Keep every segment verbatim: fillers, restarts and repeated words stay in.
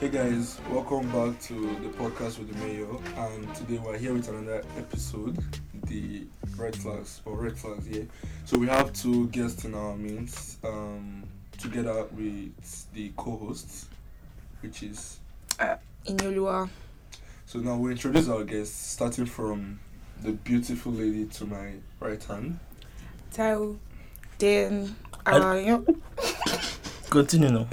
Hey guys, welcome back to the podcast with the mayor, and today we're here with another episode, the red flags or red flags. Yeah, so we have two guests in our midst, um, together with the co-hosts, which is uh, Inyolua. So now we'll introduce our guests, starting from the beautiful lady to my right hand. Tao. Then, uh, you know, continue now.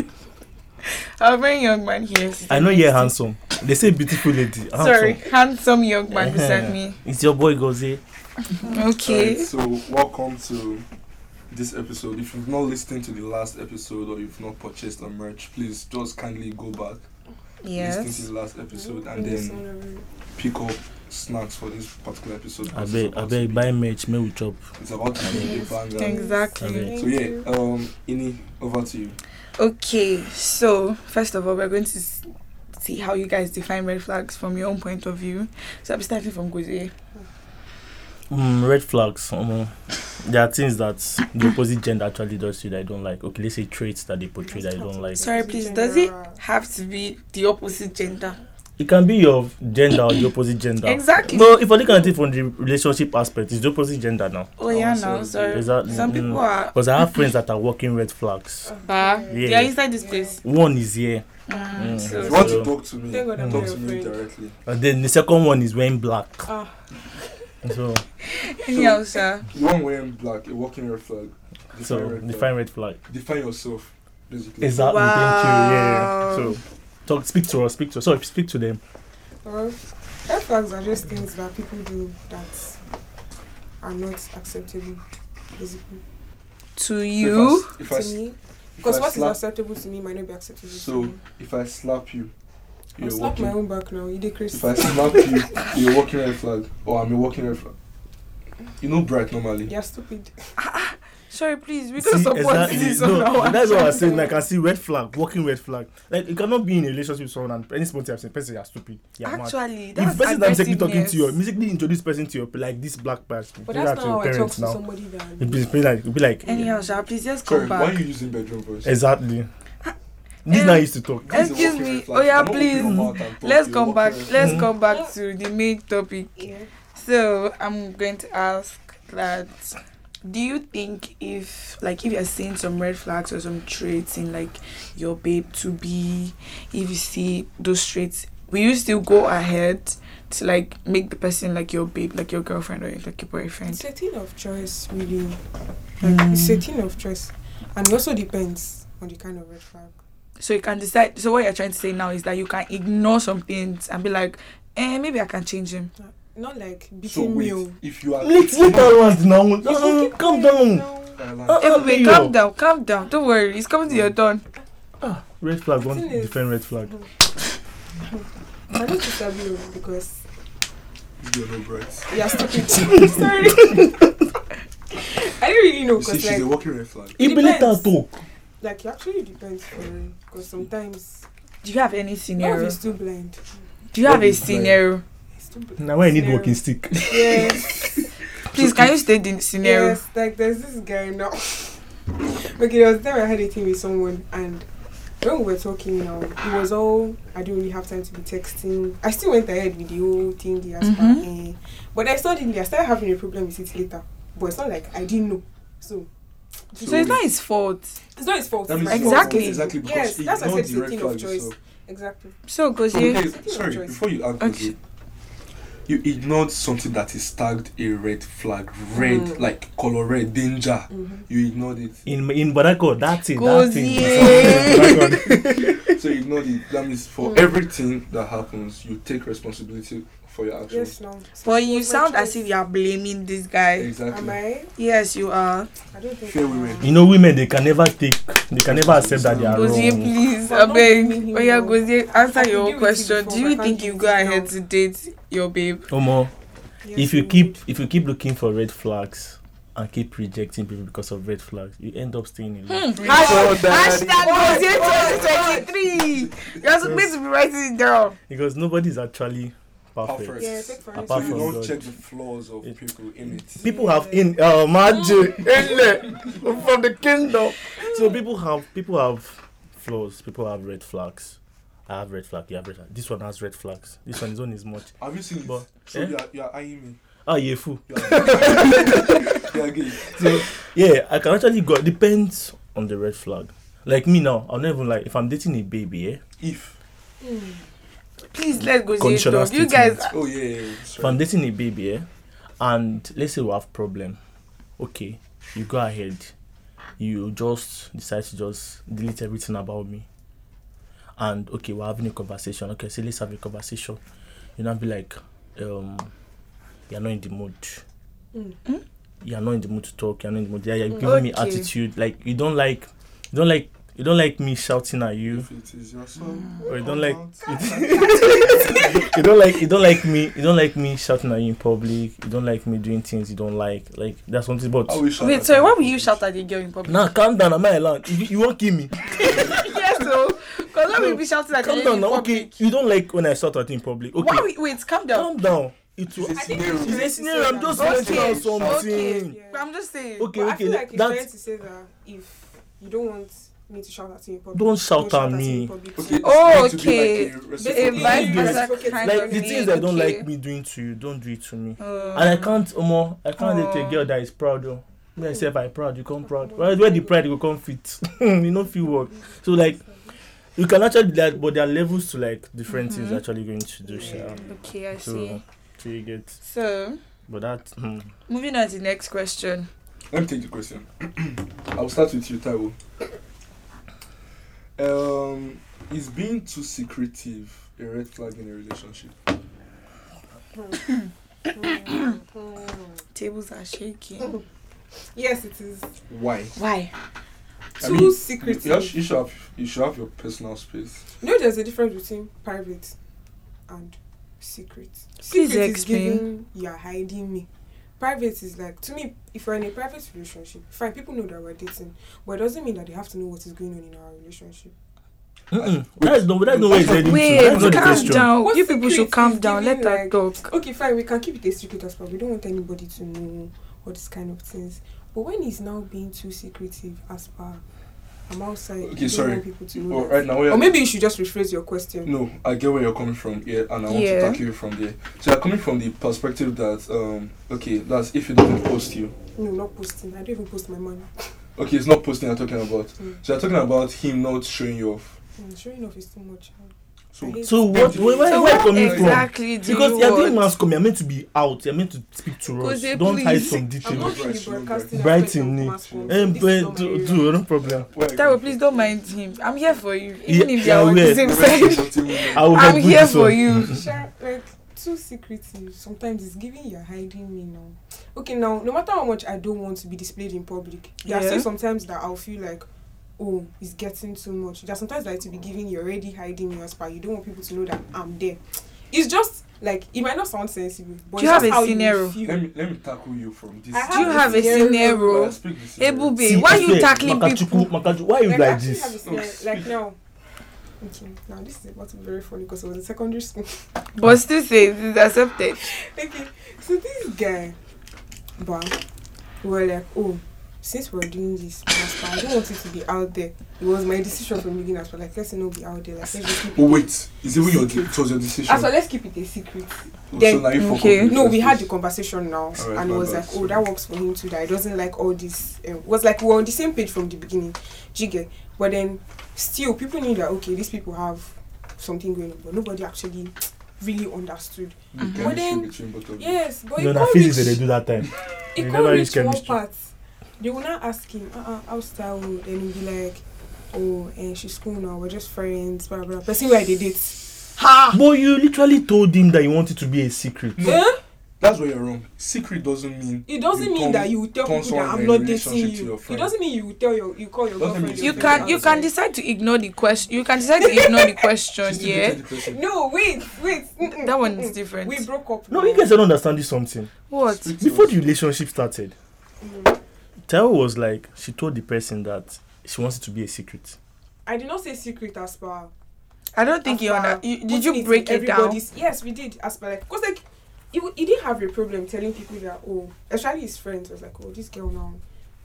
a very young man here. I know you're handsome. They say beautiful lady. Handsome. Sorry, handsome young man beside me. It's your boy Gozie. Okay. Right, so welcome to this episode. If you've not listened to the last episode or you've not purchased a merch, please just kindly go back, Yes. listen to the last episode, and then pick up snacks for this particular episode. I bet, I bet, buy merch, me we chop. It's about to be a banger. Exactly. So yeah, um, Ini, over to you. Okay, so first of all, we're going to s- see how you guys define red flags from your own point of view. So I'm starting from Gozie. Mm, red flags. Um, there are things that the opposite gender actually does to you that I don't like. Okay, let's say traits that they portray that I don't like. Sorry, please. Does it have to be the opposite gender? It can be your gender or the opposite gender. Exactly. No, if I look at it from the relationship aspect, it's the opposite gender now. Oh yeah, Oh, no. so Sorry. Is that- Some mm, people are. Because I have friends that are walking red flags. Bah, Yeah. they are inside this place. One is here, Mm, Mm. If so- you want So- to talk to me, Thank God I'm talk not to your me friend. directly. and then the second one is wearing black. Ah, So, Anyhow, sir. The one wearing black, a walking red flag. Define so red flag. define red flag. Define yourself, basically. Exactly. Wow. Thank you. Yeah. So, talk. Speak to us. Speak to us. So, speak to them. well, red flags are just things that people do that are not acceptable, basically, To If I you. s- If I, to s- me. if Because I what is slap, acceptable to me might not be acceptable to so you. if I slap you, I'll you're slap walking. my own back now. You did Chris. If I slap you, you're walking red flag, or I'm a walking red flag. You know, bright normally. You're stupid. Sorry, please. We See, don't support exactly. this. No, on our that's what I was saying. channel. Like, I see red flag, walking red flag. Like, you cannot be in a relationship with someone and any small thing I say, person, you're stupid. You're mad. Actually, If that's person that's musically talking to you, aggressiveness. musically introduce person to your like this black person. But do that's that not to how your I talk parents to now. somebody It'd that. be, it'd be like, it'd be like Anyhow, Sha, please just Sorry, come why are back. you using bedroom voice? exactly. This Um, now used to talk. This is a Excuse walking me. red flag. Oh yeah, I'm not opening please. your mouth and talk, Let's you're come walking back. red- Let's Mhm. come back to the main topic. Yeah. So I'm going to ask that. Do you think if, like, if you're seeing some red flags or some traits in, like, your babe to be, if you see those traits, will you still go ahead to, like, make the person like your babe, like your girlfriend or like your boyfriend? It's a thing of choice, really. Like, Mm. It's a thing of choice. And it also depends on the kind of red flag. So you can decide. So what you're trying to say now is that you can ignore some things and be like, eh, maybe I can change him. Not like So beating wait, me. oh. if you are Let's let no, her once now. You Uh, keep Calm quiet down. now. Thailand. Uh, Everybody, okay, calm yo. down, calm down. Don't worry, it's coming to your turn. Ah, red flag. One Thing is- different red flag. I need to tell you because you're no bright. you're stupid. Sorry. I don't really know You see, because she's a like, walking red flag. If you let her depends. talk. like it actually depends for me because sometimes Do you have any love scenario? is too blind. Do you have Love a is blind. scenario? It's too bl- Now I need scenario. walking stick. Yes. Please, can you state the scenario? Yes. Like there's this guy now. Okay, there was a time I had a thing with someone and when we were talking now, it was all I didn't really have time to be texting. I still went ahead with the whole thing, the Mhm. mm but I suddenly I started having a problem with it later. But it's not like I didn't know. So So it's not his fault. it's not his fault. That means it's my it's Exactly. not- Exactly. Because Yes, he that's why I ignored said the it's a red thing of flags choice. yourself. Exactly. So, Okay, Gozie, sorry, choice. before you answer, Okay. you ignored something that is tagged a red flag, red, Mm. like color red, danger. Mm-hmm. You ignored it. In in Barako, that thing, that Gozie. thing. So you ignored it. That means for Mm. everything that happens, you take responsibility for your actions. Yes, now. but you It was my sound as choice. if you are blaming this guy. Exactly. Am I? Yes, you are. I don't think Fair I am. women. You know, women they can never take, they can never accept that they are Gozie, wrong. please, But I'm I not beg. blaming him Oh yeah, now. Gozie, I answer could your deal with it question. before, Do but you I think can't you deal go with it ahead now. to date your babe? Omo, Yes, if you I keep would. if you keep looking for red flags and keep rejecting people because of red flags, you end up staying in love. Hmm. Hashtag Gozie twenty twenty-three. You're supposed to be writing it down. Because nobody is actually perfect. Perfect. Yeah, take for So Apart you from don't God. check the flaws of It- people in it. People have in uh magic from the kingdom. So people have people have flaws. People have red flags. I have red flag. You have red flag. This one has red flags. This one, his own is much. Have you seen it? But, So eh? you are you are eyeing me. Ah, yeah, fool. You are you are gay. So yeah, I can actually go. Depends on the red flag. Like me now, I'll never like if I'm dating a baby. Eh? If Mm. Please let's go. Conditional You guys. statement. oh yeah, yeah, yeah. If I'm dating a baby, eh, and let's say we have problem, okay, you go ahead, you just decide to just delete everything about me, and okay, we're having a conversation. Okay, so let's have a conversation. You know, be like, um, you're not in the mood. Mm. You're not in the mood to talk. You're not in the mood. Yeah, you're giving me Okay. attitude. Like you don't like, you don't like, you don't like me shouting at you. If it is your son, Or you come don't like out. you don't like you don't like me you don't like me shouting at you in public. You don't like me doing things you don't like. Like that's something. But I will shout Wait, at sorry. you. Why will you shout at the girl in public? now calm down. I'm not allowed. You, you won't kill me. Yes, so because why will you be shouting at the Calm girl down in now. public? Okay, you don't like when I shout at you in public. Okay, Why? will- Wait, calm down. calm down. It will. It's a I think scenario. it's It's a scenario. I'm just Okay, mentioning okay. something. Yeah. I'm just saying. Okay, But I okay. feel like he's trying That's to say that if you don't want me to shout at you in public, Don't shout at you me. in public Okay. too. it's Oh, meant to be okay. like a A reciprocal- vice Yeah. versa Reciprocate. kind like of the thing, things I don't okay. like me doing to you. Don't do it to me. Uh, And I can't, Omo, I can't date Oh. a girl that is proud though. Me myself, I proud, you come proud. Where, where the pride will come fit? You know, feel work. So like, you can actually do that, but there are levels to like different things Mhm. you're actually going to do. Yeah. Yeah. Okay, I So, see. so you get, So, but that. Hmm. moving on to the next question. Let me take the question. I'll start with you, Taiwo. Um, is being too secretive a red flag in a relationship? Tables are shaking. Yes, it is. Why? Why? I Too mean, secretive. You, you should- you should have you should have your personal space. You know, there's a difference between private and secret. Please Secret is explain. giving you're hiding me. Private is like, to me, if we're in a private relationship, fine, people know that we're dating, but it doesn't mean that they have to know what is going on in our relationship. Mm-mm. That's no, that's no way it's heading to. Wait, That's not the calm question. down. What You people secret should calm is down. Let giving, her like- talk. Okay, fine, we can keep it a secret as well. We don't want anybody to know all these kind of things. But when he's now being too secretive as per, I'm outside. Okay, you don't sorry. want people to know Well, that. right now, we are- Or maybe you should just rephrase your question. No, I get where you're coming from here, and I want Yeah. to tackle you from there. So you're coming from the perspective that, um, okay, that's if he doesn't post you. No, not posting. I don't even post my money. Okay, it's not posting you're talking about. Mm. So you're talking about him not showing you off. Mm, showing off is too much. So, I hate So it. what? Where, where, So where what coming from? exactly do Because you you're doing want? mass com, you're meant to be out. You're meant to speak to Go us. say Don't hide please. some I'm details. not in the Bright, broadcasting bright aspect of in me. mass comm, so Um, this is but not my do, area. do, no problem. where Taiwo, please don't mind him. I'm here for you. Even Yeah, if yeah, you're on the where? same I side. I will I'm help here with this for one. you. Sure, like too secretive. Sometimes it's giving you're hiding me now. Okay, now no matter how much I don't want to be displayed in public, there are Yeah. still sometimes that I'll feel like, oh, it's getting too much. There's sometimes that to be giving you're already hiding me as per. You don't want people to know that I'm there. It's just like it might not sound sensible, but Do you it's have just a how scenario? you feel. Let me let me tackle you from this. I Do you have have a a scenario. scenario? I speak the scenario. Ebube, why you I swear, tackling Makachuku, people? Makachuku, why you Like, like, I actually this? have a scenario, like now. Okay, now this is about to be very funny because it was in secondary school. But still say it's accepted. Okay, so this guy, but we were like, oh, since we're doing this, master, I don't want it to be out there. It was my decision from the beginning, as well. Like, let's not be out there. Like, let's just keep it. Oh wait, is it even your it was your decision? As well, let's keep it a secret. so then- now you fuck Okay. up in the No, first we had the place. conversation now, Alright, and it my was bad, like, oh, sorry. that works for him too. That he doesn't like all this. Um, it was like we were on the same page from the beginning, jigger. But then, still, people knew that okay, these people have something going on, but nobody actually really understood. The Mhm. chemistry But then- between both of you. Yes, but No, it na can't physics reach- that they do that time. It You can't never reach use one chemistry. part. They will not ask him, uh-uh, how's style? Then he'll be like, oh, and she's cool now, we're just friends, blah, blah. Person where they date. Ha! But you literally told him that you wanted to be a secret. No. Eh? That's where you're wrong. Secret doesn't mean It doesn't You mean turn- that you will tell turn people that someone I'm in not a dating relationship to you. your It friend. doesn't mean you will tell your you call your Doesn't mean girlfriend. you You your can friend you can outside. decide to ignore the question. You can decide to ignore the question. She's still Yeah, dating the person. No, wait, wait. mm-mm, that one is mm-mm. different. We broke up. No, now. you guys don't understand this something. What? Speak to Before us. the relationship started, Mm. Taiwo was like, she told the person that she wants it to be a secret. I did not say secret as per. I don't think as you per under. You, did putting you in break it down? everybody's- Yes, we did. As per like, cause like, he, w- he didn't have a problem telling people that oh, especially his friends was like oh this girl now,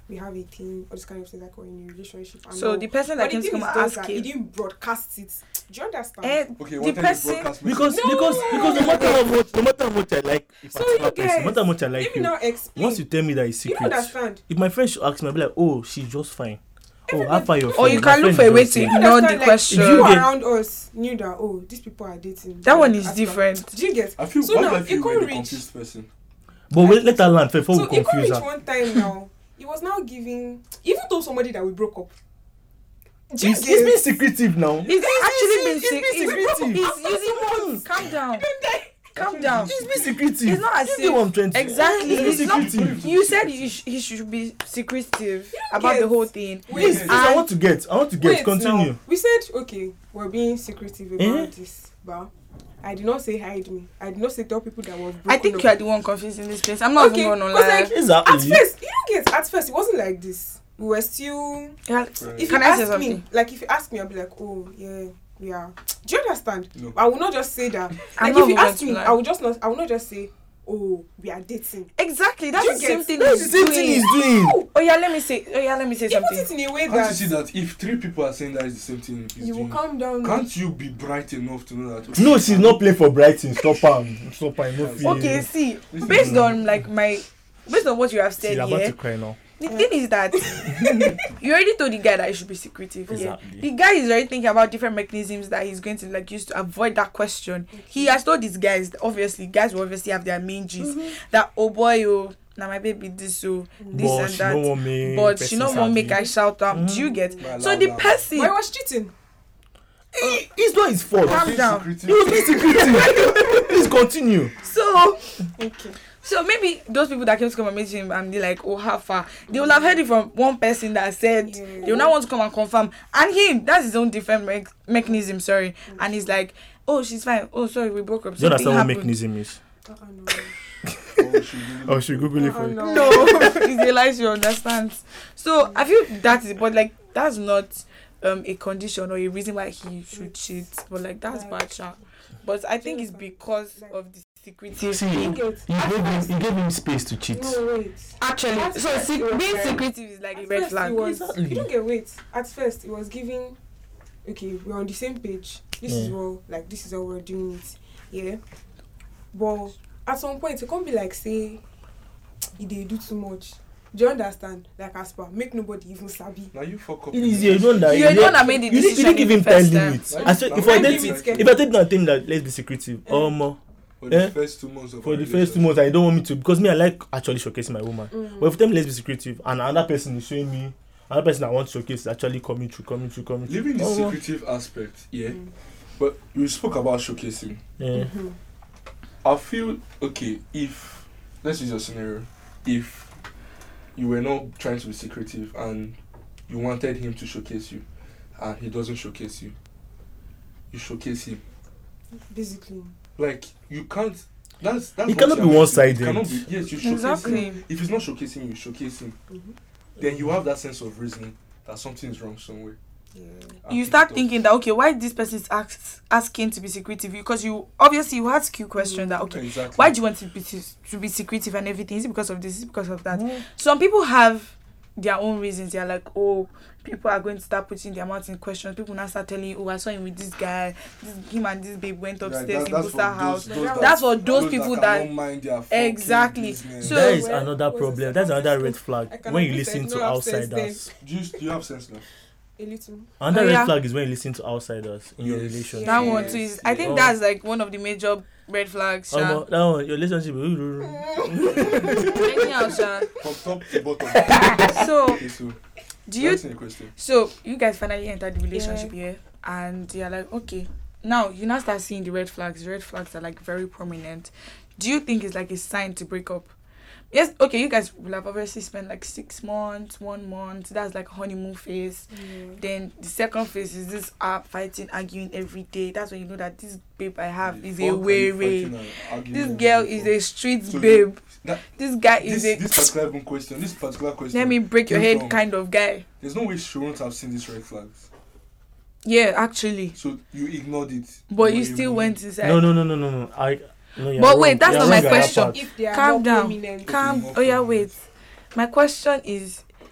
we have a thing, all this kind of things, like we're in a relationship. And So all. the person that But the came to thing come is and does ask that he him, didn't broadcast it. Do you understand? eh, Okay, the what time person- you broadcast Because message? because because no matter how much no matter how much I like a So particular you person, no guys, matter how much I like let me you, now explain. once you tell me that it's you don't secret, understand. if my friend should ask me, I'll be like, oh, she's just fine. Oh, how far your friend? or you My can look friend for a is way just to here. You ignore the understand, like, question. If People you get- around us knew that, oh, these people are dating. That one is As well. different. Do you get? I feel So why now, do I feel it you're can't the reach. confused person? But wait, let her land first before So we it can't confuse reach her. one time now. He was now giving, even though somebody that we broke up. Do you He's, get? he's being secretive now. He's actually been he's sick. being He's, secretive. he's using. Calm down. Calm down. He's being secretive. It's not as You get what I'm if trying to- exactly. He's It's being not. secretive. You said he, sh- he should be secretive about get- the whole thing. Wait, Please, please, I And- want to get. I want to get. Wait, Continue. now, we said, okay, we're being secretive about Eh? this, but I did not say hide me. I did not say tell people that was broken I think up. you are the one confused in this place. I'm not Okay, even gonna 'cause lie. like- At Exactly. first, you don't get. At first, it wasn't like this. We were still. Yeah. If Can you I say ask something? me, like if you ask me, I'll be like, oh yeah, we are. Do you understand? No. I will not just say that. I'm Like not if you going ask to me, lie. I will just not. I will not just say, oh, we are dating. Exactly. That's Do the you same get- thing That's he's the same doing. thing he's doing. Oh, Oh yeah, let me say. Oh yeah, let me say he put something. it in a way Can't you that see that if three people are saying that is the same thing he's you will doing, calm down. can't you be bright enough to know that? okay, No, she's not playing for Brighton. Stop her. Stop her. No fear. Okay, see, Listen, based no. on like my, based on what you have She's said about here, to cry now. the thing is that you already told the guy that he should be secretive. Yeah. Exactly. The guy is already thinking about different mechanisms that he's going to like use to avoid that question. He has told these guys, obviously, guys will obviously have their main G's. That oh boy, oh, now my baby this so this But and she that. don't want me. But she don't want make I happy. shout out. Do you get? Well, So loud, the loud. person, Why was cheating? He- It's not his fault. Calm Being down. secretive. He was being secretive. Please continue. so Okay. so maybe those people that came to come and meet him and they're like, oh, how far? They will have heard it from one person that said Yeah. they will not want to come and confirm. And him, that's his own different me- mechanism, sorry. And he's like, oh, she's fine. Oh, sorry, we broke up. Do you understand what Something mechanism is? Uh-uh, no. Oh, she really- Oh, should Google it for Uh-uh, you. no. No, it's a lie, she understands. So I feel that is, but like, that's not um a condition or a reason why he should cheat. But like, that's bad, sha. But I think it's because of the secretive See, thing. you gave him, you gave him space to cheat. No, wait. Actually, At so first se- it was being like- secretive is like a At red first flag. It was, Exactly. You don't get wait. At first, it was giving. Okay, we're on the same page. This is Yeah. what, like, this is how we're doing it. Yeah. But at some point, it can't be like say, if they do too much. Do you understand? Like Asper, make nobody even sabi. Now you fuck up. It is you don't that. You're the one that made the You didn't, you decision didn't give in him the time first time. limits. Like, I said if like, I time did limits if get- I did not think that let's be secretive, Eh. um, For the Eh? first two months of for our the first two relationship. months I don't want me to because me I like actually showcasing my woman. Mm. But if them let's be secretive and another person is showing me another person I want to showcase is actually coming through, coming through, coming through. Leaving the Oh, secretive aspect, yeah. Mm. But you spoke about showcasing. yeah. Mhm. I feel okay if let's use a scenario. If you were not trying to be secretive and you wanted him to showcase you, and he doesn't showcase you, you showcase him. Basically. Like you can't. That's that's. It what cannot you be have to do. one-sided. It cannot be. Yes, you showcase Exactly. him. If he's not showcasing you, showcase him. Mhm. Then you have that sense of reasoning that something is wrong somewhere. Yeah. And You pick start it up. thinking that okay, why this person is ask, asking to be secretive? Because you obviously you ask you question that okay, Exactly. why do you want to be to be secretive and everything? Is it because of this? Is it because of that? Mm. Some people have their own reasons. They're like, oh, people are going to start putting their mouth in questions. People now start telling you, oh, I saw him with this guy. This, him and this babe went Like, upstairs that- in that's for Busta those- house. those that- That's for those people that- cannot mind their fucking Exactly. business. So- that is Well, another was problem. it That's another second red school? flag I can when you agree listen that to no absence outsiders. do you do you have sense now? A little. Another Oh, red yeah. flag is when you listen to outsiders in your Yes. relationship. That Yes. one too is. I think Oh. that's like one of the major red flags. Oh, Sha. no, that one, your relationship. Anyhow, Sha. From top to bottom. So, Okay, so do you answer the question. So you guys finally entered the relationship here, and you're like, okay, now you now start seeing the red flags. The red flags are like very prominent. Do you think it's like a sign to break up? Yes, okay, you guys will have obviously spent like six months, one month. That's like honeymoon phase. Then the second phase is this uh, fighting, arguing every day. That's when you know that this babe I have is a Fuck, way are you way. fighting and arguing This and girl everything is for? a street So babe. that- This guy This, is a this particular even question, this particular question. let me break your came head from- kind of guy. There's no way she won't have seen these red flags. Yeah, actually. So you ignored it. But you were still moving. went inside. No, no, no, no, no, no. I. No, you're But wait, wrong. that's You're not my wrong at that question. part. If they are Calm more down. prominent. Calm. more Oh yeah, prominent. wait. My question is,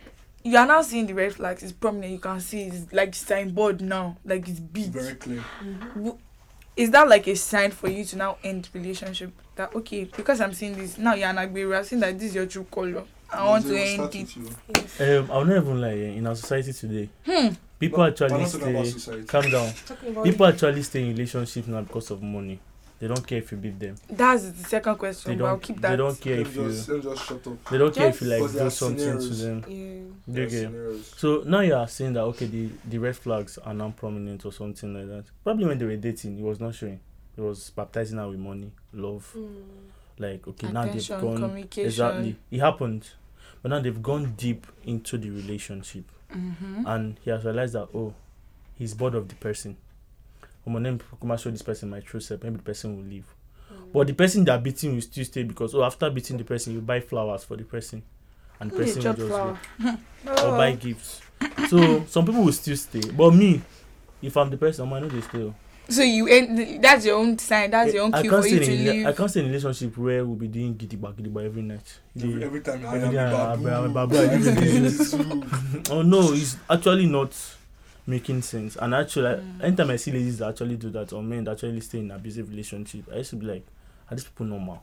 you are now seeing the red flags. It's prominent. You can see it's like signboard now. Like it's big. Very clear. W- Is that like a sign for you to now end relationship? That okay, because I'm seeing this now, you're not be seeing that this is your true color. I want to They will end start it. with you. Um, I'll not even lie. eh, In our society today, Hmm. people But we're actually not talking about stay. society. Calm down. Talking about People actually stay in relationships now because of money. They don't care if you beat them. That's the second They question. But I'll don't. keep They that. don't care Them if you. just, them just shut up. They don't care if you like Because there do are something to scenarios. them. yeah. Do There you are get? scenarios. So now you are saying that okay, the, the red flags are now prominent or something like that. Probably when they were dating, it was not showing. It was baptizing her with money, love. Mm. Like okay, now they've Attention, gone communication. exactly. It happened, but now they've gone deep into the relationship, Mm-hmm. and he has realized that oh, he's bored of the person. Oh, my name come show this person my true self. Maybe the person will leave, Mm. but the person that beating will still stay because oh, after beating the person, you buy flowers for the person, and the Who dey person will chop just flower? go or buy gifts. So some people will still stay, but me, if I'm the person, I know they stay. oh. So you end. That's your own sign. That's your own I cue can't for you stay to in a rela- leave. I can't stay in a relationship where we'll be doing gidigba gidigba every night. Every, The- every time I every am day I- babu. I- I- babu, I live in this- oh no, it's actually not making sense. And actually, Mm. anytime I see ladies that actually do that or men that actually stay in abusive relationship, I used to be like, are these people normal?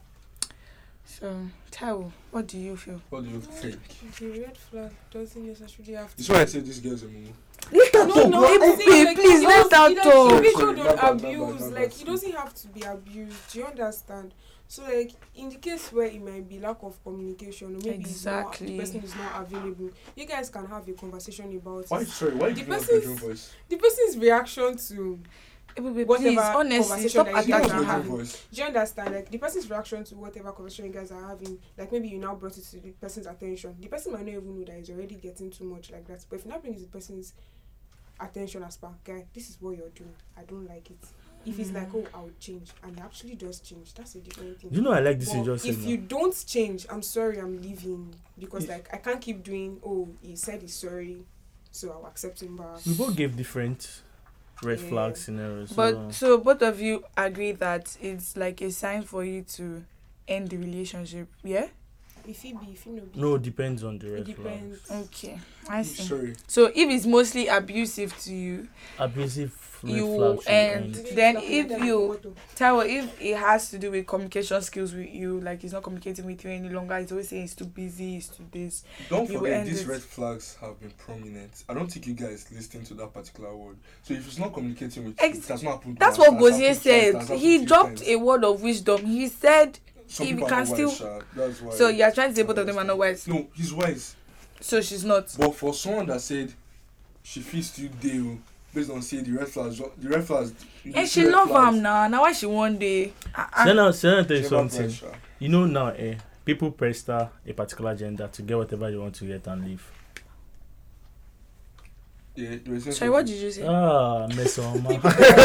So, Taiwo, what do you feel? What do you think? The red flag doesn't necessarily have to. This is why I say this girl's a mumu. No, no, I'm Babe, saying, like, please it let doesn't- that it talk. doesn't- People Sorry, don't bad, bad, bad, abuse. bad, bad, Like, bad. it doesn't have to be abused. Do you understand? So, like, in the case where it might be lack of communication, or maybe it's not, Exactly. the person is not available, you guys can have a conversation about Why? it. Sorry, why The did you have person's- bedroom voice? The person's reaction to, Eh, babe, Whatever please, honestly, conversation stop that She you has attacking are her. bedroom voice. do you understand? Like, the person's reaction to whatever conversation you guys are having, like, maybe you now brought it to the person's attention. The person might not even know that it's already getting too much like that. But if you now bring it to the person's attention as per, guy, this is what you're doing. I don't like it. If it's like, oh, I'll change, and it actually does change, that's a different thing. Do you know I like this you But just said if now? you don't change, I'm sorry, I'm leaving, because If- like I can't keep doing. Oh, he said he's sorry, so I'll accept him back. We both gave different red Yeah. flag scenarios. But so, so both of you agree that it's like a sign for you to end the relationship, yeah? If he be, if he no be, no, depends on the it red depends. flag. Okay, I see. Sorry. So if it's mostly abusive to you, Abusive red You flag should end- end. then if you- Taiwo, if it has to do with communication skills with you, like he's not communicating with you any longer, he's always saying he's too busy, he's too this. Don't You forget, end these it. red flags have been prominent. I don't think you guys listen to that particular word. So if it's not communicating with Ex- you, it has not happened. That's once, what it has Gozie happened twice, it said. has happened He three dropped times. a word of wisdom. He said, Some if you people can are not still- wise, Sha. That's why. so you're trying to say both of them are not wise. No, he's wise. So she's not. But for someone that said she feels still deal based on say the red flags, the red flags. you And see she red love flags, him now. Now why she one day? Uh, uh, Senna, Senna tell you she never something. press, Sha. You know now, eh, people pressure a particular gender to get whatever they want to get and leave. Yeah, you were saying sorry, what something. did you say? Ah, mess on man.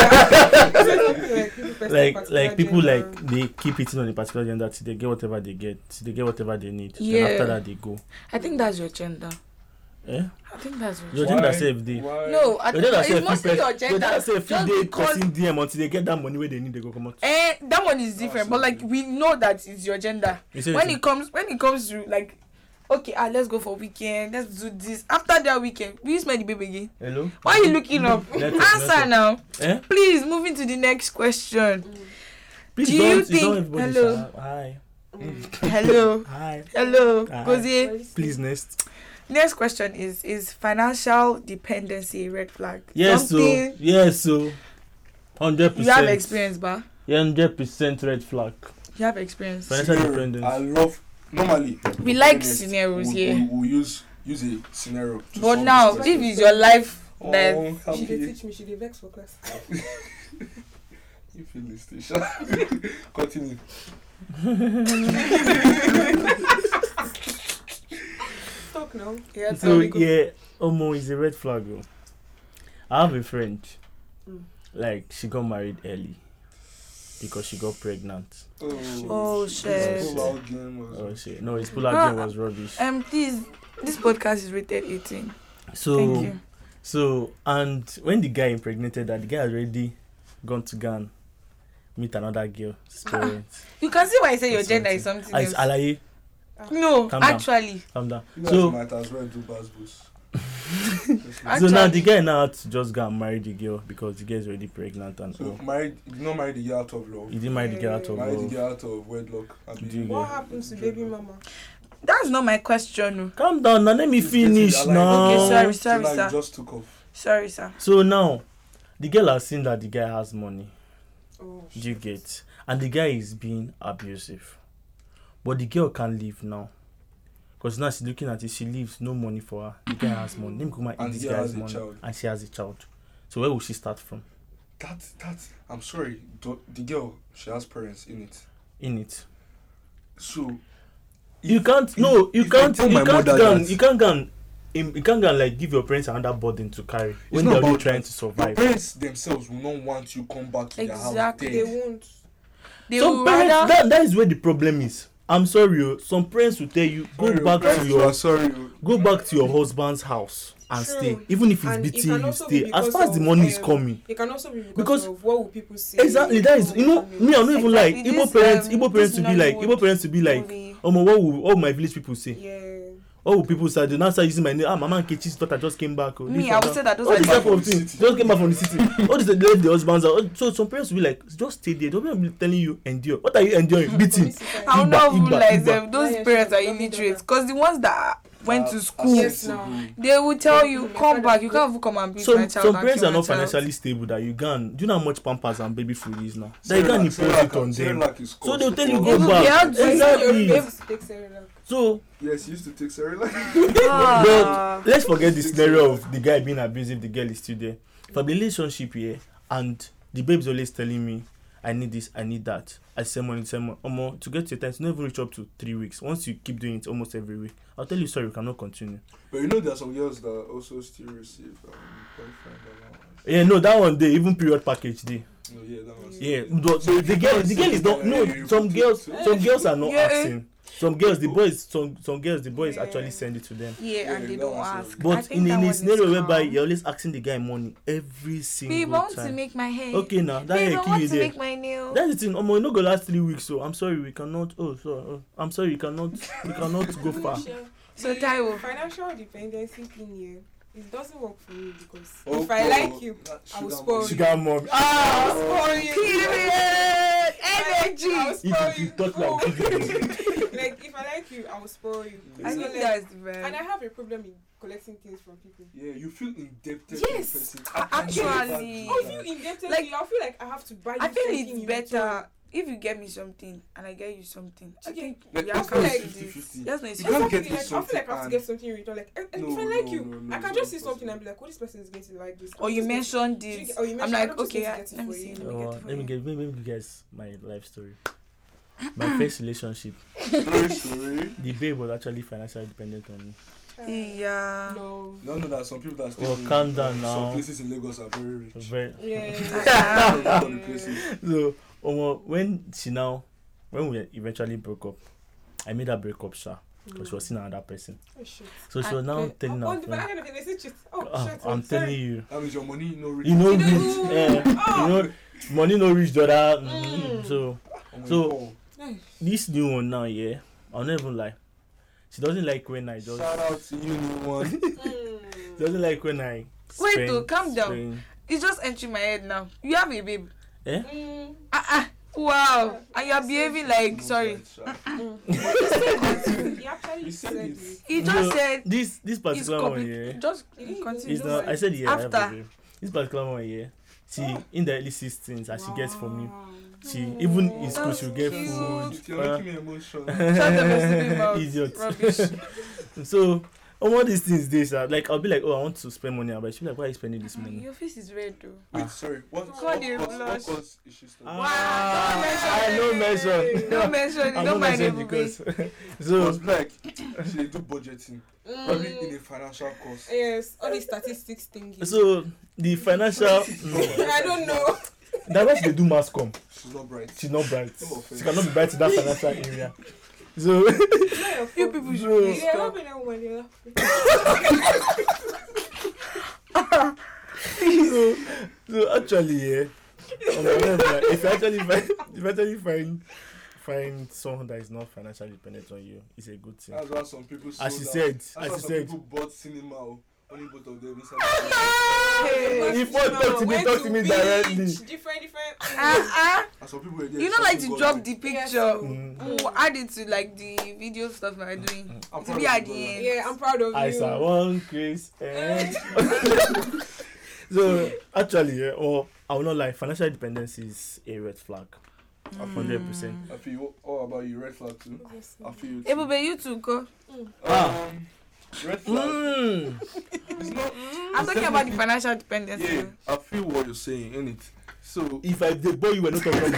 like, like like people like they keep eating on a particular gender till they get whatever they get, till they get whatever they need. Yeah. Then after that they go. I think that's your gender. Eh? I think that's your Your gender. gender Why? save day. Why? No, I Your think gender it's say mostly if your Your gender. gender say if Just they because person D M until they get that money where they need, they go come out. eh, that one is different, but like we know that it's your gender. You say When it- it comes, when it comes to like, okay, ah, let's go for weekend. Let's do this. After that weekend, will you smell the baby again? hello. Why are you looking up? Network, Answer network. now, Eh? please. Moving to the next question. Please Do don't, you don't think- everybody hello? shout. Hi. Hello, Hi. hello, Hi. Gozie. Please next. Next question is: Is financial dependency a red flag? Yes, so Something yes, so hundred percent. you have experience, ba? Yeah, hundred percent red flag. You have experience. Financial Scenario. dependence. I love normally. We like honest, scenarios we'll, here. We'll, we'll use use a scenario. To But solve now, this if question. it's your life, Oh, then She dey happy. teach me, she dey vex for class. You feel this station. Continue. Talk now. yeah, So so we go. yeah, Omo is a red flag. Oh. I have a friend, Mm. like she got married early because she got pregnant. Oh, Oh, shit. Pull-out game was- Oh shit! No, his pull out Ah. game was rubbish. Um, please, this podcast is rated eighteen. So Thank you. so and when the guy impregnated her, the guy had already gone to go and meet another girl. His parents. You can see why I say your That's gender is something. something Ah, it's else. Alaye. No, Calm down. actually. Calm down. You guys So might as well do bus bus. so now the Actually- guy now had to just go and marry the girl because the girl is already pregnant and So all. married, you did not marry the girl out of love. He didn't marry the girl out of Marry the love. girl out of wedlock. I mean, Do you What get- happens to baby mama? That's not my question. No. Calm down now, let me It's getting finish alive. now. Okay, sorry, So sorry, now you sir. just took off. Sorry, sir. So now the girl has seen that the guy has money. Oh, Do you get? And the guy is being abusive. But the girl can't leave now. Because now she's looking at it, she leaves, no money for her. The guy has money. Let me come and And eat this the girl guy's has a money. child. And she has a child. So where will she start from? That that I'm sorry. The, the girl, she has parents in it. In it. So You if- can't if- no, you if I can't tell you my can't mother go and- that- you can't go and im- you can't go and like give your parents another burden to carry when not they're only about trying that. to Your survive. parents themselves will not want you come back to Exactly. their house they dead. won't. They Some would parents rather. that, that is where the problem is. I'm sorry, oh, some parents will tell you go Sorry, back parents, to you your are sorry. oh. go back to your husband's house and True. stay. Even if it's And it beating can you, also be stay. As because far as the of, money is um, coming. It can also be because, Because- of what will people say. Exactly, that is, you know, me, I'm not even like Exactly, Igbo this, parents, um, Igbo parents this to be like, Nollywood Igbo parents to be like, movie. oh, what will, what will my village people say? Yeah. What will people say? They now start using my name. Ah, Mama Nkechi's daughter just came back. Oh, Me, this I and would that. say that those All are this the type from of the things city. just came back from the city. All this they left the husbands out. So some parents will be like, just stay there. Don't be telling you endure. What are you enduring? Beating. I don't Igba, know Igba, like Igba. them. Those Yeah, parents sure, are don't do illiterate. that. Because the ones that went to Uh, school, Yes, accessible. now. they will tell you, My come father- back. You can't even come and beat Some my child. some and parents kill are my not child. financially stable that you can. Do you know how much pampers and baby food is now? That you Cerelac- can impose Cerelac- it on them. Cerelac is So cost they'll tell you for- go Even back. they had- Exactly. If- So Yes, you used to take Cerelac. Ah. let's forget the scenario of the guy being abusive, the girl is still there. For the relationship here, and the babe's always telling me, I need this, I need that. I send money, send money. Omo, to get to your time, it's not even reach up to three weeks. Once you keep doing it almost every week, I'll tell you, sorry, we cannot continue. But you know there are some girls that also still receive um, boyfriend allowance. Yeah, no, that one day, even period package day. No, yeah, that was. Yeah, the, the, the girl, the girl is not. No, some girls, some girls are not Yeah. asking. Some girls, the boys, some some girls, the boys Yeah. actually send it to them. Yeah, Yeah, and they that don't one's ask. a- I But think in, that in one a is scenario whereby calm. you're always asking the guy money every single Babe, I want time. to make my hair. Okay, now that Babe, hair I kill want you to there. make my nails. That's the thing. Omo, e no go last three weeks. So I'm sorry, we cannot. Oh, so oh, I'm sorry, we cannot. We cannot go far. So, The Taiwo. financial dependency thing here, it doesn't work for me because Oh, if I oh, like you, that I will sugar spoil mom. you. Sugar mom. I Ah, will spoil you. Period. Energy. I will if spoil you, you you. talk like this, Like if I like you, I will spoil you. I So, think like, that's the and I best. have a problem in collecting things from people. Yeah, you feel indebted Yes, to the person. a- I can't actually. do I that. feel indebted Like- to you. I feel like I have to buy you I feel something it's in better if you get me something and I get you something. I Okay. think Like, we I have feel to like do fifty this. fifty. Yes, no, it's You can't Exactly, get me like, I feel like I have to something get something in return. Like, if if No, I like no, you, no, no, I can it's just not see something possible. and be like, oh, this person is going to like this. Or you This person- mentioned Do you this. get- or you I'm mentioned- like, I'm just okay, going to I- get it let me for see. you. Let me oh, get it for let me you. get. Let me give you guys my life story. My first relationship, Story, story. the babe was actually financially dependent on me. Yeah. No. No, no, there are some people that still. Well, in, calm down um, now. Some places in Lagos are very rich. Very. Yeah. All the places. So, omo, when she now, when we eventually broke up, I made her break up, sha, because she was seeing another person. Oh, shit. So she was now Okay. telling Oh, her the friend, banana they say shit. Oh, ah, shit. I'm sorry. telling you, That means your money no rich. you know, You rich, know- eh, you know, money no reach the other. Mm. Mm. So Oh, so- oh. Hey. this new one now, yeah, I'll not even lie. She doesn't like when I just. Shout out to you, new one. Mm. She doesn't like when I. Wait, spend- though, calm down. spend- It's just entering my head now. You have a babe. Eh? Mm. Ah ah. Wow. And you're behaving like sorry. Mm. He actually You said said it. it. He just No, said This this it's particular one, complete. yeah. Just He didn't continue. It's don't not. lie. I said yeah. I have a After. babe. This particular one, yeah. She in the early sixteens, as she gets from me. Wow. She even in school she'll get That's food. You're uh, making me emotional. Shut up, stupid mouth. Idiot. Rubbish. So on all these things, this uh, like I'll be like, oh, I want to spend money, but she'll be like, why are you spending this money? Your face is red though. Wait, sorry. What? God, What you cause? What blush. cause is she still? Ah, Wow, I know mention. Don't mention it. I'm Don't not mind mentioning it. because So so it's like she do budgeting, probably in Mm. a financial course. Yes, all these statistics thingy. so the financial mm, I don't know. that why she dey do mass com. She's not bright. She's not bright. No offense. She cannot be bright in that financial area. So You people should So- really Yeah, stop. helping that woman, yeah. so, so actually, yeah. Um, I don't know, like, if you actually find, if you actually find find someone that is not financially dependent on you is a good thing. That's why some people. As she sold said, out. That's as why she some said. people bought cinema. oh, Only both of them inside. Hey, If one talk to me, went talk to me beach, directly. Different, different. Ah, And some people were there you know, like to shouting drop God. the picture. Yes. Mm. We'll add it to like the video stuff we're doing. I'm To proud be of at you, the brother. end. Yeah, I'm proud of I you. saw one Chris and so actually, yeah, or I will not lie, financial dependence is a red flag. A hundred percent. I feel all about you. Red flag too. I feel you. too. Ebube, you too, go. Ah. Um, red flag. Mm. It's not. I'm talking about the financial dependence. Yeah, I feel what you're saying, in it. So, If I the boy you were not talking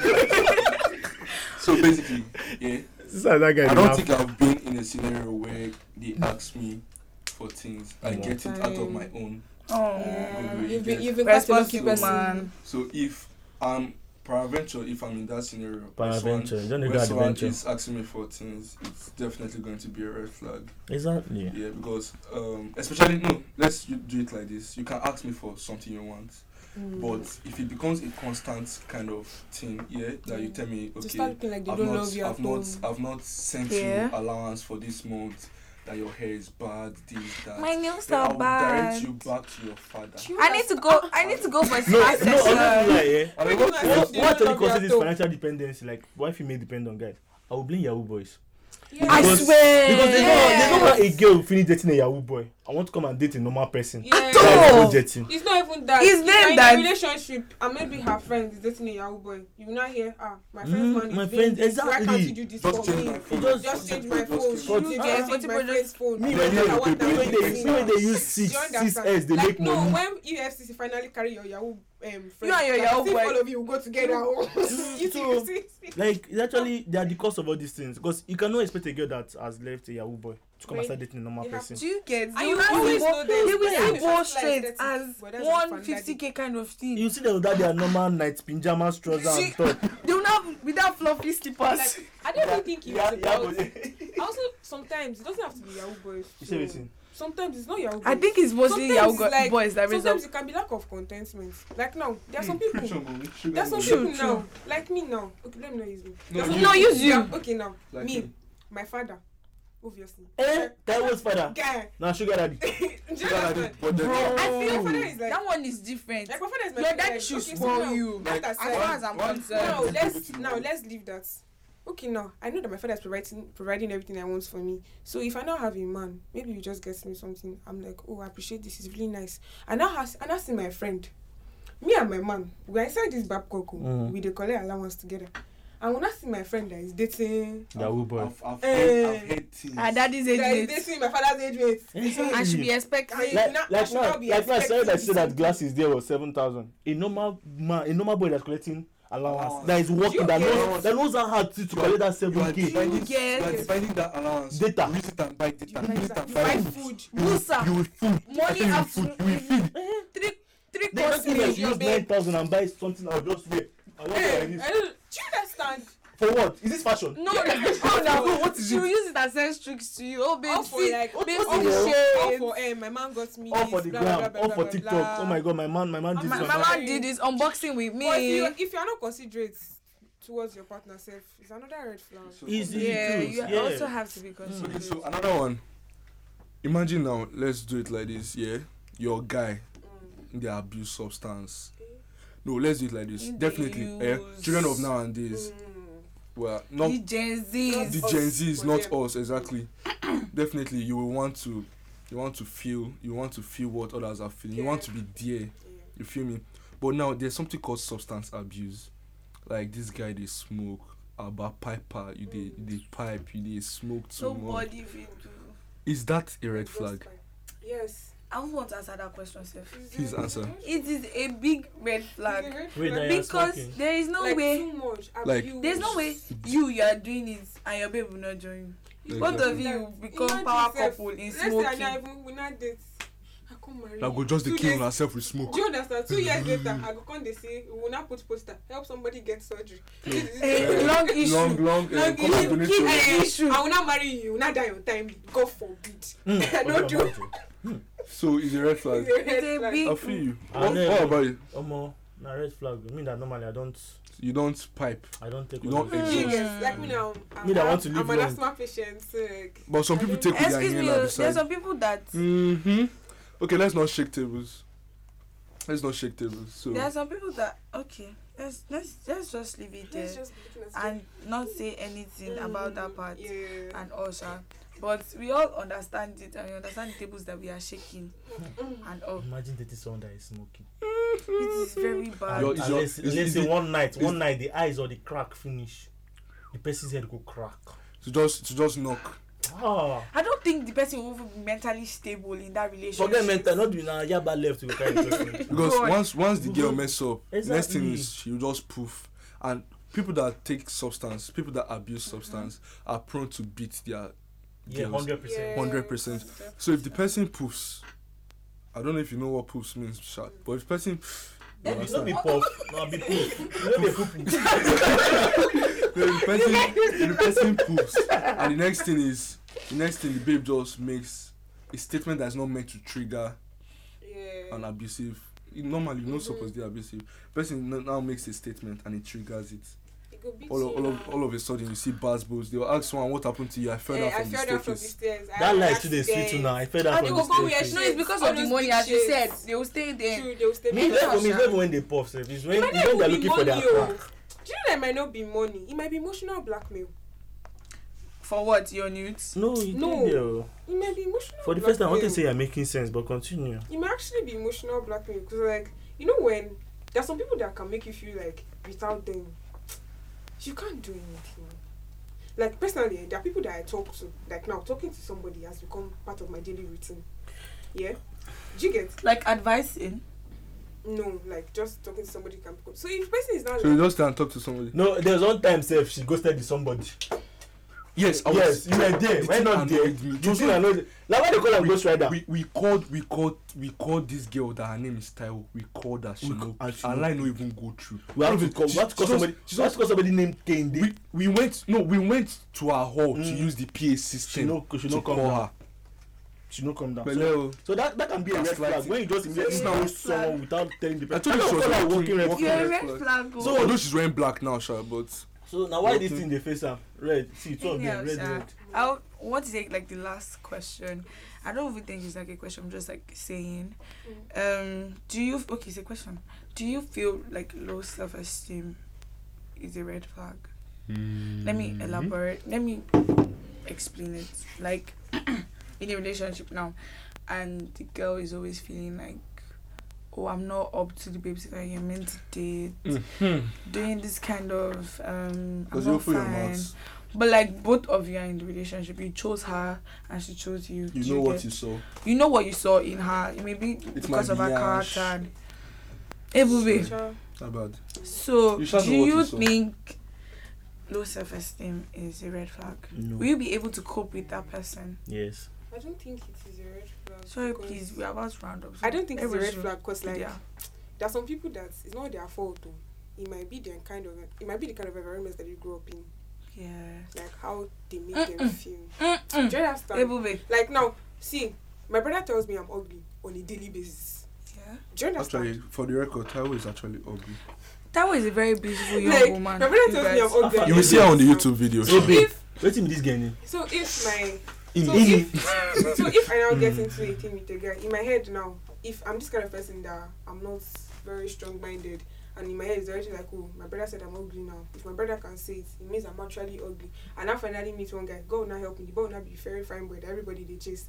about. so basically, yeah. So that guy I don't laugh. think I've been in a scenario where they ask me for things. I Mm. get it out of my own. Oh, Yeah, Maybe you've been, yes. you've been quite a lucky responsible person. man. So if I'm peradventure, if I'm in that scenario, where Peradventure, you don't need where that someone adventure. is asking me for things, it's definitely going to be a red flag. Exactly. Yeah, because um, especially no, let's you do it like this. You can ask me for something you want, Mm. but if it becomes a constant kind of thing, yeah, that you tell me, To okay, start looking like they I've don't not, love you I've at not, home. I've not sent Yeah. you allowance for this month. That your hair is bad, this, that. My nails Then I are will bad. direct you back to your father. I need to go. I need to go for No, spa no, honestly, session. like, yeah. I mean, What what- do you What, They what don't actually love you causes at this all. financial dependency? Like, why female depend on guys? I will blame Yahoo boys. Yeah. I Because- swear. Because there's no, there's no Yes. way a girl will finish dating a Yahoo boy. I want to come and date a normal person. Yeah. That all. is budgeting. It's not even that. It's If them you're in that- a relationship and maybe her friend is dating a Yahoo boy. You will not hear, ah, my friend's Mm, man is my doing friend- this. Why can't exactly. you do this Just for change me? my phone. Just- Just change my Just phone. change- You Just- just Ah, change my people friend's phone. Me, You when know they, I want that when one they, thing. when they use six, Do you six understand? S, they like, make no, money. when E F C C finally carry your Yahoo um, friend, You and your like, Yahoo see if boy. all of you will go together. you see, So- you see, see. Like, it's actually, they are the cause of all these things. Because you cannot expect a girl that has left a Yahoo boy to come and Right. start dating a normal They have person. Do you get? And They you will always go- know them. They will Yeah. see go Like straight aesthetic, as but that's not one fan fifty k kind of thing. You see them without their normal night pajamas, trousers, and top. They will not without fluffy slippers. Like, I don't even think it's Yeah, about. yeah, but- Also, sometimes it doesn't have to be Yahoo boys. You say So, everything. sometimes it's not Yahoo boys. I think it's mostly Sometimes Yahoo it's go- like- boys that raise up. Sometimes it can be lack of contentment. Like now, there are some people. Friction, bro. Sugar There are some bro. True, people now, like me now. Okay, let me not use me. No, There are some you- No, people- use you. Yeah, okay, now Like me, me. my father, obviously. Eh? Taiwo's father. Guy. Now sugar daddy. Do you Sugar daddy, understand? but then- Bro. I feel my father is like. That one is different. Like my father is my Your like, daddy should okay, so spoil now, you. that Like, As aside, far as I'm One- concerned. now one- let's one- now let's leave that. Okay, now I know that my father is providing providing everything I want for me. So if I now have a man, maybe you just get me something. I'm like, oh, I appreciate this. It's really nice. And now has and I see my friend, me and my man, we are inside this Babcock. Mm. We dey collect allowance together. And when I see my friend that is dating, Yahoo boy. I've, I've, Eh. heard, I've heard things. Ah, daddy's age that is mate. dating my father's age mate. Exactly. I should be expecting. Like- Like, Now- I like should now, not be like now, I said expecting that said that something. glasses there was seven thousand. A normal man, a normal boy that's collecting allowance, Allowance. that is working, You that get- knows, that knows how hard to, to collect that You seven are k. dividing, get- you are dividing that allowance. Data. Use it and buy data. You Use it buy and buy buy food. food. Musa. You will food. Money you will up food. You will feed. three three They don't course give us meal. use nine thousand and buy something I'll just wear. I want Hey, like this. I don't, do you understand? For what? Is this fashion? No, no, no. What is She will it? use it and send tricks to you. Oh, baby, All for see, like, baby, what see is the it? all shades. for eh, my man got me. All for the this, blah, blah, gram, blah, all blah, for blah, TikTok. blah. Oh my god, my man, my man did My, this. my on man my- did this unboxing with me. But if you if you are not considerate towards your partner self, it's another red flag. So- Easy. Yeah, Truth, you yeah. also have to be Okay, considerate. so another one. Imagine now, let's do it like this, yeah? Your guy, Mm. they abuse substance. No, let's do it like this. In the Definitely, eh? use. Children of nowadays, Mm. well, not the Gen Zs. the us, Gen Zs, for not them. us exactly. Definitely, you will want to, you want to feel, you want to feel what others are feeling. You Yeah. want to be there. Yeah. You feel me? But now there's something called substance abuse. Like this guy, they smoke. About piper, you they they pipe, you they smoke too much. Nobody will do. Is that a red Just flag? like- Yes. I don't want to answer that question, Seth. Please answer. It is a big red It's a flag red Wait, flag. now you're because smoking. there is no like way. too much. Like- abuse. There's no way you you are doing it and your babe will not join you. Both of you Like, become imagine power self- couple in let's say I not smoking. even we not date. I come marry. I you. go just the Two kill years- myself with smoke. Do you understand? Two years later, I go come they say we will not put poster. Help somebody get surgery. Eh, long issue. Long, long, uh, Long come and issue. donate Keep to- the issue. I will not marry you. You will not die on time. God forbid. Mm, I don't do. imagine. So it's a red flag. It's a red It's a flag. big- I feel you. I What, know. what about you? Omo, Nah, red flag. I mean that normally I don't. You don't pipe. I don't take. You all don't those exhaust. things. Yes, like me now. I'm, Me that I'm, want to live I'm an long. asthma patient, so like, But some I people don't- take with their Excuse me, inhaler oh, there's beside. some people that Mm-hmm. Okay, let's not shake tables. Let's not shake tables. So there are some people that okay. Let's let's let's just leave it there Let's just be looking at and not say anything Mm, about that part Yeah. and Usher. But we all understand it and we understand the tables that we are shaking Mm. and all. Imagine dating someone that is smoking. It is very bad. Your- And is your- let's is- let's is say it- one night, is- one night the eyes or the crack finish, the person's head go crack. to just to just knock. Ah, I don't think the person will even be mentally stable in that relationship. forget mental. Not doing a yaba left to carry the person. Because God. once once the girl Mhm. mess up, next Exactly. thing is she'll just poof. And people that take substance, people that abuse substance, are prone to beat their Yeah, girls. hundred percent. hundred percent. So if the person poofs, I don't know if you know what poofs means, Sha, but if the person, you No, be understand? puff, no be puff. No be puff. So if the person, if the person poofs, and the next thing is, the next thing the babe just makes a statement that's not meant to trigger Yeah. an abusive. Normally, you're not Mhm. supposed to be abusive. Person n- now makes a statement and it triggers it. It could beat All of, you all now. of, all of a sudden, you see bad bulls. They will ask someone what happened to you. I fell Yeah, down I from the fell down from the staircase. stairs. I That had lie an to the sweet accident. now. I fell down And from they the will go wear staircase. No, it's because All of the those money, big as you said. shades. They will stay there. True, they will stay Me, behind for me, us, it's not even when they puff. Sef. It's when, It might it's not when they're even be looking for their money, oh. crack. Do you know that it might not be money? It might be emotional blackmail. For what? Your nudes? No, you No. did there. It might be emotional For the first time, I want to blackmail. say you're making sense, but continue. It might actually be emotional blackmail because, like, you know, when there's some people that can make you feel like without them, you can't do anything. Like, personally, there are people that I talk to, like now, talking to somebody has become part of my daily routine. Yeah? Do you get? Like advising? No, like, just talking to somebody can become. So, if the person is not So you like, just stand and talk to somebody. No, there was one time, Sef, she ghosted somebody. Yes, I Yes, you were there. The Why thing not there? annoyed me. You Just see, I know. Like, why they call her Ghost Rider? we, we called we called we called this girl that her name is Taiwo. We called her. She We no, ca- and she her no- line no even go through. We have to call. We have to call She somebody. just- We have to call somebody named Kendi. We we went no we went to her hall to Mm. use the P A She system no, she to no come call down. her. She no come down. But So, no, so that that can be a red That's flag like- when you just immediately So know red someone flag. without telling the I person. told you she was call her walking- walking red walking You're flag. a red red flag. flag. oh. so although she's wearing black now, Sha, but So now why this Walking- thing they face am red? See two of them Anyhow, red Sha, red. I want to take like the last question. I don't even think it's like a question. I'm just like saying, um, do you okay? It's a question. Do you feel like low self-esteem is a red flag? Let me elaborate. Let me explain it. Like in a relationship now, and the girl is always feeling like, oh, I'm not up to the babes that I am meant to date. mm-hmm. Doing this kind of um, I'm Because you not open your fine. mouth, But like both of you are in the relationship. You chose her and she chose you. you Do know what get- you saw. you know what you saw in her. It may be It because might of be her yash. character. And Ebube. Child, How bad? So You shall do know what you you saw. think low self esteem is a red flag? No. Will you be able to cope with that person? Yes. I don't think it is a red flag. Sorry, because please, we're about to round up. I don't think it's a Everybody red should- flag because, like, yeah. there are some people that it's not their fault though. It might be their kind of it might be the kind of environment that you grew up in, Yeah. like how they make them Mm-mm. feel. Mm-mm. Do you understand? Ebube. Like now, see, my brother tells me I'm ugly on a daily basis. Yeah. Do you understand? Actually, for the record, Taiwo is actually ugly. That was a very beautiful young Like, woman. my brother you tells me I'm guys. ugly. on You a will see her on the daily YouTube video. So Sha. babe, If wait till this getting. so, if my In- so in- if so if I now get Mm. into a thing with a guy in my head now, if I'm this kind of person that I'm not very strong-minded, and in my head it's already like, oh, my brother said I'm ugly now. If my brother can say it, it means I'm actually ugly. And I finally meet one guy, God will not help me. The boy will not be very fine boy that everybody they chase.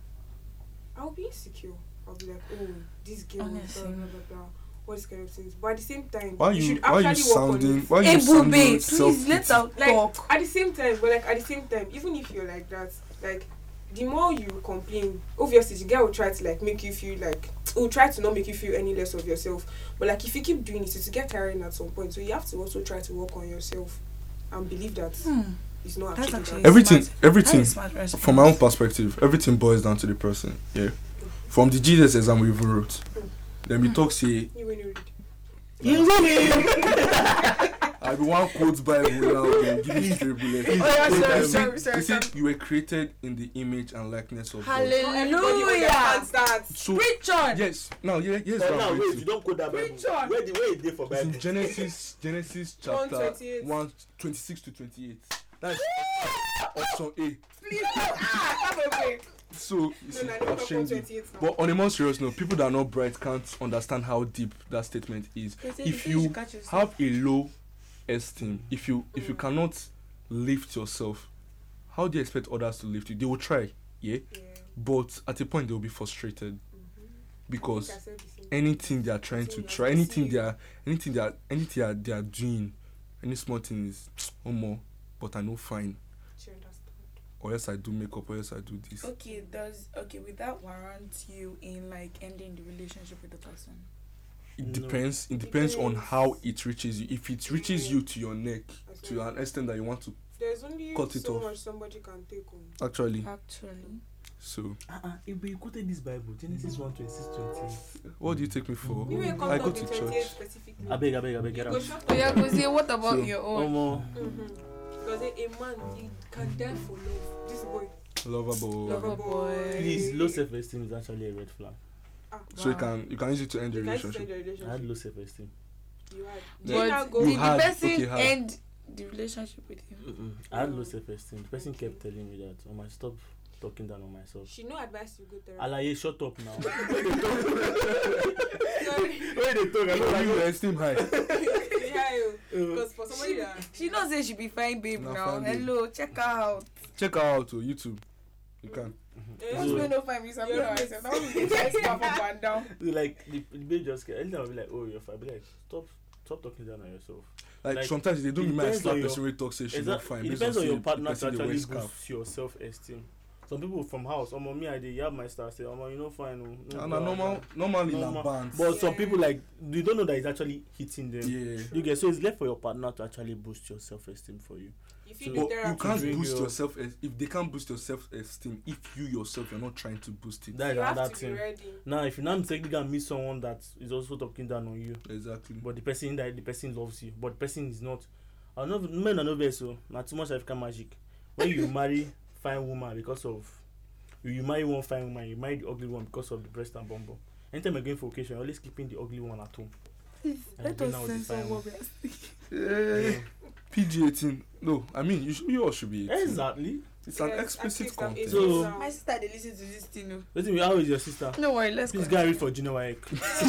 I'll be insecure. I'll be like, oh, this girl, blah, Honestly. blah, blah, blah. All these kind of things. But at the same time, Why you you should why you actually work on sounding it. why you Ebube, sounding please self-pity? let out Like, talk. at the same time, but like at the same time, even if you're like that, like the more you complain, obviously the guy will try to like make you feel like will try to not make you feel any less of yourself. But like if you keep doing it, it's to get tiring at some point. So you have to also try to work on yourself and believe that Hmm. it's not That's actually actually that. Everything, Smart. everything. That is smart response. From my own perspective, everything boils down to the person. Yeah. From the G S exam we even wrote, then we talk say You when you read. You know me. I I be one quote Bible now. Then give me straight bullet. Oh, yeah, You sorry, see- sorry, you sorry, see, sorry. you were created in the image and likeness of God. Everybody Hallelujah. understands that. So Preach on. yes, now yeah, yes. But I'm now going wait, to. you don't quote that Bible. Preach on. Where the where is there for It's in Bible? Genesis, Genesis one chapter twenty-eight. one, twenty-six to twenty-eight. That's option A. Please. Ah, have a break. So you No, see, no, I I've don't talk changed it. twenty-eight now. But on a more serious note, people that are not bright can't understand how deep that statement is. If you have a low esteem, if you if you cannot lift yourself, how do you expect others to lift you? They will try, yeah, Yeah. but at a point they will be frustrated I because think I said the same thing. anything they are trying to Anything try, that you anything see. they are, anything they are, anything they are, they are doing, any small thing is oh more, but I know fine, She understood. or else I do makeup, or else I do this. Okay, does okay with that warrant you in like ending the relationship with the person? It No. depends. It depends on Depends. how it reaches you. If it reaches Yeah. you to your neck, That's to right. an extent that you want to, There's only Cut it so off. much somebody can take on. actually. Actually, So, Uh-uh. If we quoted this Bible, Genesis one twenty-six twenty. what do you take me for? You will come I down go to to twenty-eight church. specifically. I beg, I beg, I beg, get You go out. short oh yeah, of- go say what about So, your own? Omo. Mhm. Because a, a man he can die for love. This boy. Lover boy. Lover boy. Please, low self-esteem is actually a red flag. Ah, So you Wow. can you can use it to end the you can't end relationship. your I had relationship. low self-esteem. You had. Yeah. Did not But go. did You had- the person okay, had. end the relationship with him? Mm-mm. I had low self-esteem. The person kept telling me that, oh my, stop talking down on myself. She no advice you go therapy. Alaye, shut up now. Sorry. When they talk, I You don't your esteem high. Yeah, know. because for somebody She, that she knows say she be fine, babe. Nah, now, fine, babe. hello, check her out. Check her out to YouTube. You can. Eh, What's So- going on? Find me something Yeah. myself. That was the best stuff up and down. Like the, the babe just get anytime I'll be like, oh you're fine. I'll be like, stop stop talking down on yourself. Like, Like, sometimes they don't it mean my depends slap on your- person with talk say she's Exact- not fine. It based depends on say your the partner to person dey actually wear scarf. boost your self-esteem. Some people from house, um, me I dey you have my star say, um, you know fine. oh, no And go na out normal, now." normally na Normal. band. But some Yeah. people like you don't know that it's actually hitting them. Yeah. You get so it's left for your partner to actually boost your self-esteem for you. if you So- do But you therapy, can't Bring boost your- yourself if they can't boost your self-esteem if you yourself you're not trying to boost it. That is you have another to be thing. ready. Now, if you now mistakenly go and meet someone that is also talking down on you, Exactly. but the person that the person loves you, but the person is not. I know men are not very so. Not too much African magic. When you marry fine woman because of you, you marry one fine woman, you marry the ugly one because of the breast and bumble. Anytime you're going for occasion, you're always keeping the ugly one at home. And Let you're going us out with the censor fine what one. we are saying. Yeah. P G eighteen. No, I mean you, should, you all should be eighteen. Exactly. It's an Yes, explicit at least I'm content. eighteen So- now. My sister, they listen to this thing. No, Listen, how is your sister? no worry, let's Please go. go and read for Junior Waik.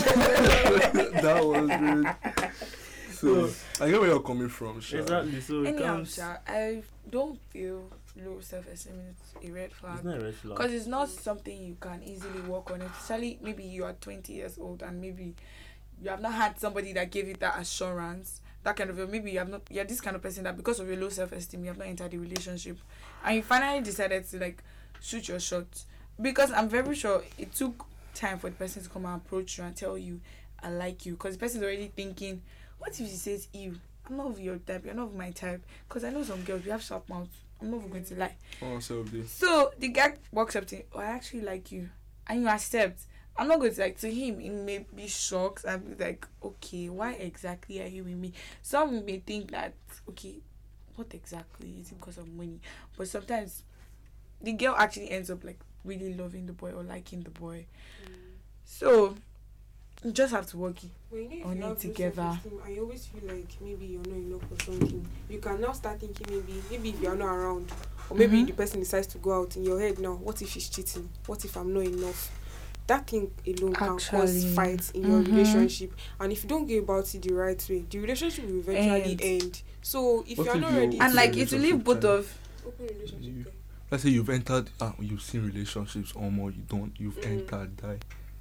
That was good. So I get where you're coming from, Sha. Exactly. So it Anyhow, comes. Sha, I don't feel low self-esteem is a red It's flag. not a red flag. Because it's not something you can easily work on, especially maybe you are twenty years old and maybe you have not had somebody that gave you that assurance, that kind of, maybe you have not, you're this kind of person that because of your low self-esteem, you have not entered the relationship and you finally decided to like shoot your shot. Because I'm very sure it took time for the person to come and approach you and tell you, I like you. Because the person's already thinking, what if she says, ew, I'm not of your type, you're not of my type. Because I know some girls, we have sharp mouths. I'm not even going to lie. Oh, self day. So the guy walks up to him, oh, I actually like you. And you accept. I'm not going to like, to him, it may be shocked and be like, okay, why exactly are you with me? Some may think that, okay, what exactly? Is it because of money? But sometimes the girl actually ends up like really loving the boy or liking the boy. Mm. So you just have to work it. Well, you know, if On you it have low together. self-esteem, I always feel like maybe you're not enough for something. You can now start thinking maybe maybe if you're not around, or maybe Mhm. the person decides to go out in your head now. What if she's cheating? What if I'm not enough? That thing alone can cause Actually. fights in your Mhm. relationship. And if you don't go about it the right way, the relationship will eventually End. end. So if What you're if not you- ready, And It's like a it will leave relationship both time. of open relationship. You- okay. Let's say you've entered, ah, you've seen relationships or more, you don't, you've Mm. entered, die.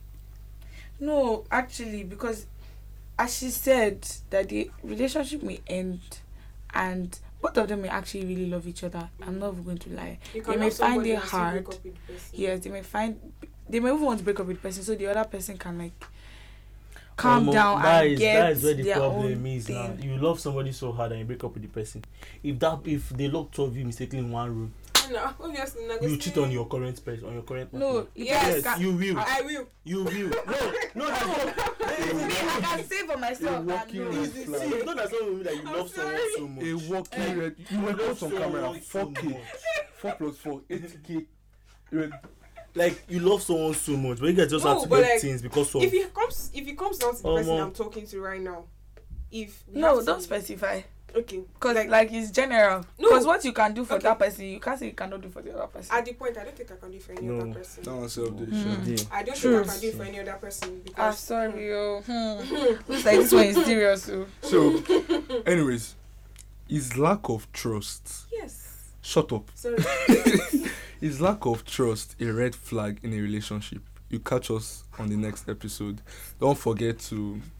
no, actually, because as she said that the relationship may end and both of them may actually really love each other. I'm not even going to lie. You They can may love find somebody it and still hard. break up with the person. Yes, they may find they may even want to break up with the person so the other person can like calm Omo, down that and is- get that is where the their problem own is now. thing. You love somebody so hard and you break up with the person. If that if they lock two of you mistakenly in one room, No, obviously, not you gonna cheat say- on your current person, on your current No, partner. Yes, yes, you will. I will. You will. No, no, that's not. I can save for myself. A walking and red no. flag. See, you know that someone that you I'm love someone sorry. so much. A walking red. You were caught on camera. so four K. much. four plus four. eight K. Red. Like you love someone so much, but you guys just No, have to but get like, things because of. If it comes, if it comes down to the Oh, person mom. I'm talking to right now, if we No, have don't to- specify. Okay, Cause like, like it's general. No. Cause what you can do for Okay. that person, you can't say you cannot do for the other person. at the point, I don't think I can do it for any No. other person. That was self Mm. decision. I don't True. think I can do it for any other person Ah, because sorry, oh. Hmm. Looks like this one is serious, oh. So, anyways, is lack of trust. yes. Shut up. Sorry. Is lack of trust a red flag in a relationship? You catch us on the next episode. Don't forget to make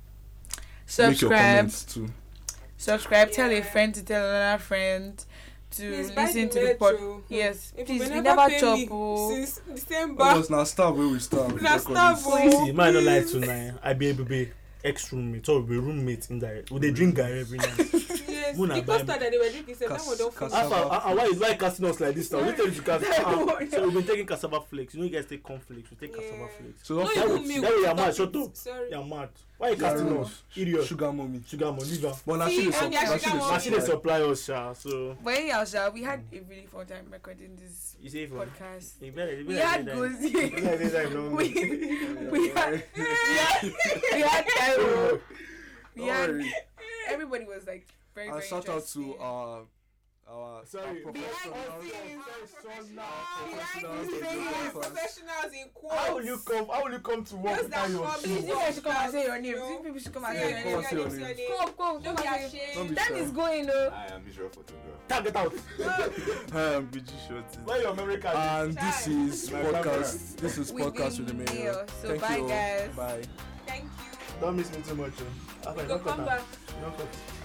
your Subscribe. comments too. Subscribe. Tell a Yeah. friend to tell another friend to Please buy listen the to the pod. metro. Yes, If please. you We never never pay chop. me Oh. since December. Because now start where we start. Now start Because where- See, might not lie tonight. I be able to be ex roommate or be roommate in there. Would they drink guy every night? Yes, Muna the buy pasta that they were drinking said that Cas- one don't cas- finish. Alpha, uh, uh, why is why casting us like this now? We tell you to cast. Uh, so we've been taking cassava flakes. You know, you guys take cornflakes. We take cassava Yeah. flakes. So No, don't that even way- milk. that way you're mad. Stop Shut it. up. Sorry. You're mad. Why you Yeah, casting no. us? Idiot. Sugar mommy. Sugar man, leave her. But now See, she is and yeah, now sugar she mommy. Now she dey is supply us, sha. So But anyhow, Sha, we had a really fun time recording this you say for. podcast. You better. You We better had say that. goals. You better say that, no. we we had we had Cairo. We Don't had worry. everybody was like very And very shout out to interesting. our our Sorry. our Behind professional- the scenes. professional- Behind professionals the in the scenes. podcast. Professionals in quotes. How will you come? How will you come to work Just without that your one shoes? You guys should come and say your name. No. You people should come and Yeah, say come your and say name. your name. Come, come, Don't come be and say. ashamed. Don't be Time shy. is going though. I am visual photographer. Tag it out. I am B G Shorty. Where your memory card? And this is My podcast. This is With podcast the with the mayor. mayor. So Thank bye, you. guys. Bye. Thank you. Don't miss me too much. Oh. Go come back. Don't cut.